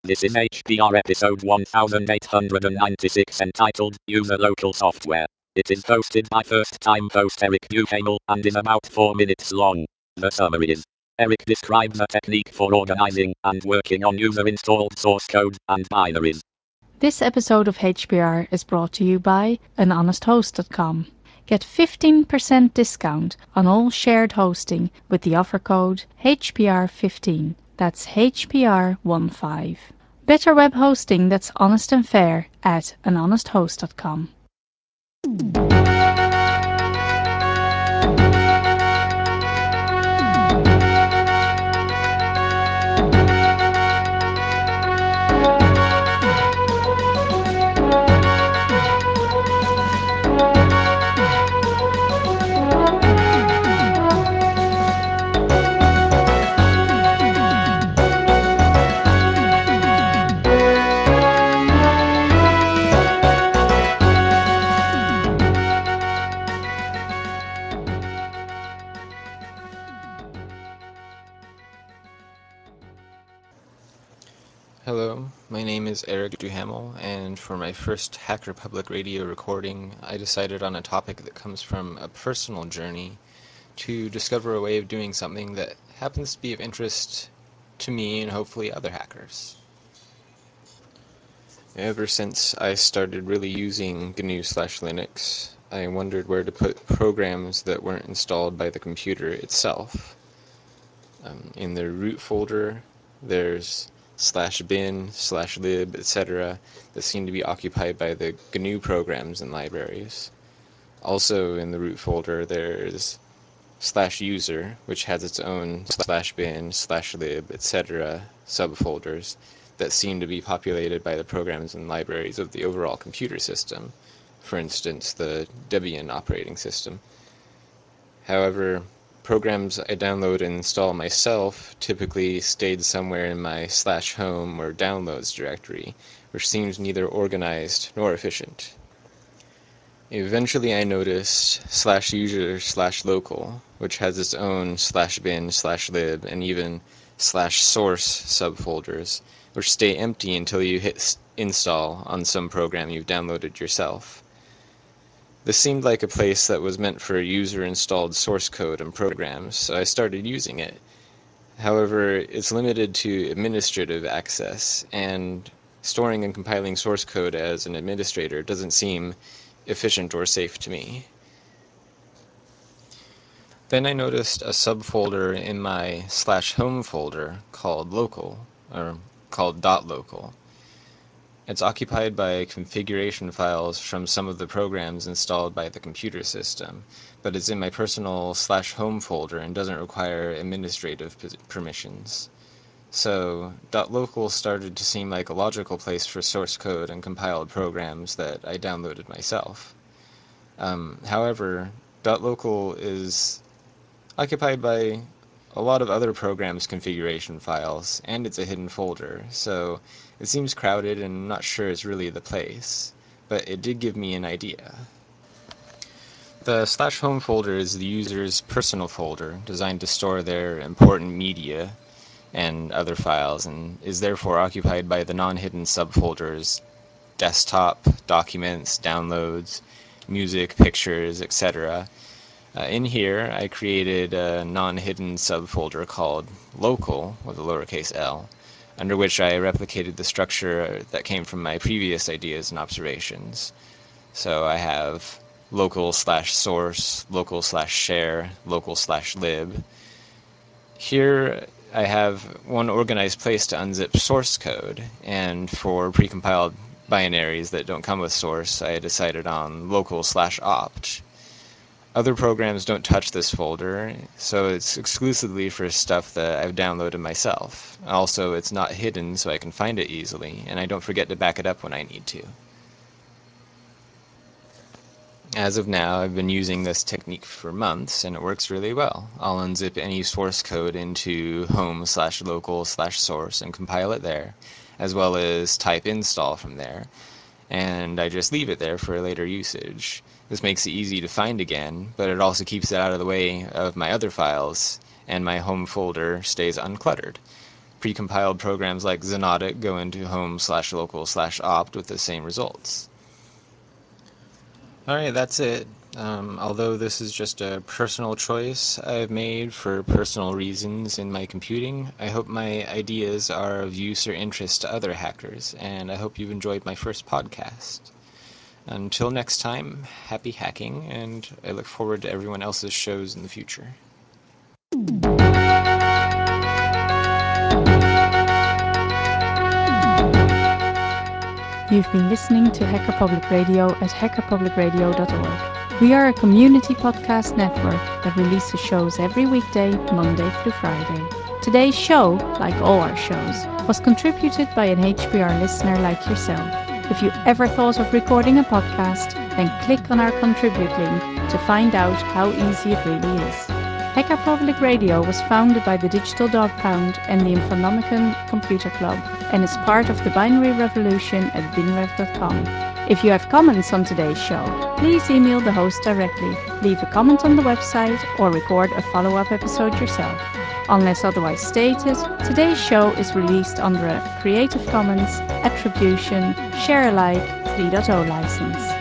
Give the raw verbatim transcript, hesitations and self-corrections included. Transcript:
This is H P R episode one thousand eight hundred ninety-six entitled User Local Software. It is hosted by first-time host Eric Duhamel and is about four minutes long. The summary is: Eric describes a technique for organizing and working on user-installed source code and binaries. This episode of H P R is brought to you by an honest host dot com. Get fifteen percent discount on all shared hosting with the offer code H P R fifteen. That's H P R fifteen. Better web hosting that's honest and fair at an honest host dot com. Hello, my name is Eric Duhamel, and for my first Hacker Public Radio recording, I decided on a topic that comes from a personal journey to discover a way of doing something that happens to be of interest to me and hopefully other hackers. Ever since I started really using G N U slash Linux, I wondered where to put programs that weren't installed by the computer itself. Um, in the root folder, there's slash bin, slash lib, et cetera that seem to be occupied by the G N U programs and libraries. Also in the root folder, there's slash user, which has its own slash bin, slash lib, et cetera subfolders that seem to be populated by the programs and libraries of the overall computer system, for instance, the Debian operating system. However, programs I download and install myself typically stayed somewhere in my slash home or downloads directory, which seems neither organized nor efficient. Eventually I noticed slash user slash local, which has its own slash bin slash lib and even slash source subfolders, which stay empty until you hit install on some program you've downloaded yourself. This seemed like a place that was meant for user-installed source code and programs, so I started using it. However, it's limited to administrative access, and storing and compiling source code as an administrator doesn't seem efficient or safe to me. Then I noticed a subfolder in my slash home folder called local, or called .local. It's occupied by configuration files from some of the programs installed by the computer system, but it's in my personal slash home folder and doesn't require administrative permissions. So, .local started to seem like a logical place for source code and compiled programs that I downloaded myself. Um, however, .local is occupied by a lot of other programs' configuration files, and it's a hidden folder, so it seems crowded and I'm not sure it's really the place, but it did give me an idea. The slash home folder is the user's personal folder, designed to store their important media and other files, and is therefore occupied by the non-hidden subfolders desktop, documents, downloads, music, pictures, et cetera. Uh, in here, I created a non-hidden subfolder called local, with a lowercase l, under which I replicated the structure that came from my previous ideas and observations. So I have local slash source, local slash share, local slash lib. Here I have one organized place to unzip source code, and for precompiled binaries that don't come with source, I decided on local slash opt. Other programs don't touch this folder, so it's exclusively for stuff that I've downloaded myself. Also, it's not hidden, so I can find it easily, and I don't forget to back it up when I need to. As of now, I've been using this technique for months, and it works really well. I'll unzip any source code into home slash local slash source and compile it there, as well as type install from there, and I just leave it there for later usage. This makes it easy to find again, but it also keeps it out of the way of my other files, and my home folder stays uncluttered. precompiled programs like Xonotic go into home slash local slash opt with the same results. Alright, that's it. Um, although this is just a personal choice I've made for personal reasons in my computing, I hope my ideas are of use or interest to other hackers, and I hope you've enjoyed my first podcast. Until next time, happy hacking, and I look forward to everyone else's shows in the future. You've been listening to Hacker Public Radio at hacker public radio dot org. We are a community podcast network that releases shows every weekday, Monday through Friday. Today's show, like all our shows, was contributed by an H P R listener like yourself. If you ever thought of recording a podcast, then click on our contribute link to find out how easy it really is. Hacker Public Radio was founded by the Digital Dog Pound and the Infonomicon Computer Club and is part of the Binary Revolution at binrev dot com. If you have comments on today's show, please email the host directly, leave a comment on the website, or record a follow-up episode yourself. Unless otherwise stated, today's show is released under a Creative Commons Attribution Share Alike three point oh license.